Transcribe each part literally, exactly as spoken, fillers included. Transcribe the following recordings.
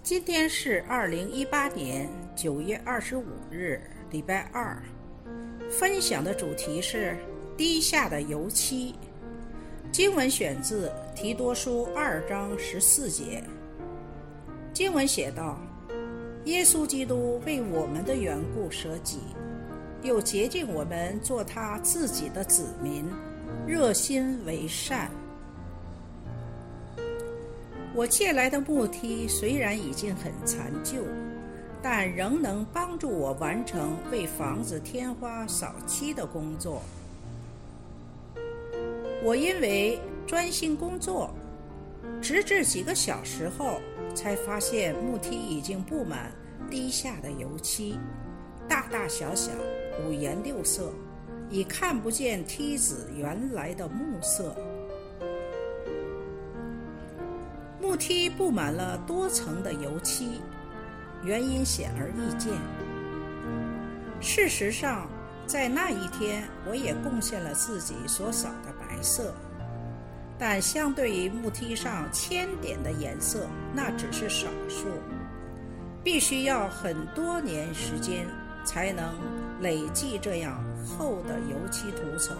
今天是二零一八年九月二十五日，礼拜二。分享的主题是滴下的油漆。经文选自提多书二章十四节。经文写道：耶稣基督为我们的缘故舍己，又洁净我们做他自己的子民，热心为善。我借来的木梯虽然已经很残旧，但仍能帮助我完成为房子天花扫漆的工作。我因为专心工作，直至几个小时后才发现木梯已经布满滴下的油漆，大大小小，五颜六色，已看不见梯子原来的木色。木梯布满了多层的油漆，原因显而易见。事实上，在那一天我也贡献了自己所扫的白色，但相对于木梯上千点的颜色，那只是少数，必须要很多年时间才能累积这样厚的油漆涂层。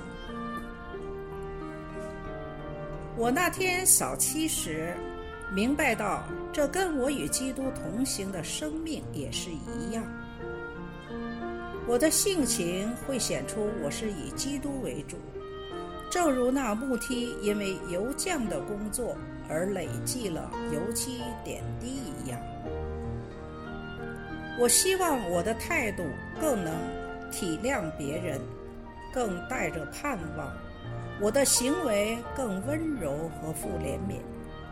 我那天扫漆时明白到，这跟我与基督同行的生命也是一样。我的性情会显出我是以基督为主，正如那木梯因为油匠的工作而累积了油漆点滴一样。我希望我的态度更能体谅别人，更带着盼望，我的行为更温柔和富怜悯。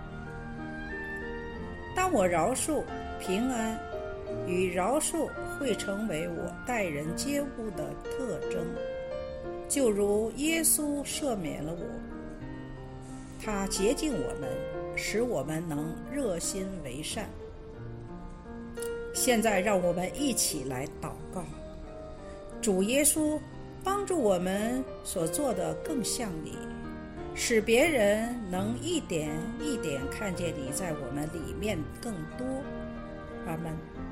当我饶恕、平安与饶恕会成为我待人接物的特征，就如耶稣赦免了我，他洁净我们，使我们能热心为善。现在让我们一起来祷告，主耶稣，帮助我们所做的更像你，使别人能一点一点看见你在我们里面更多。阿们。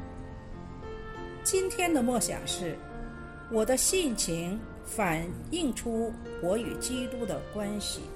今天的默想是，我的性情反映出我与基督的关系。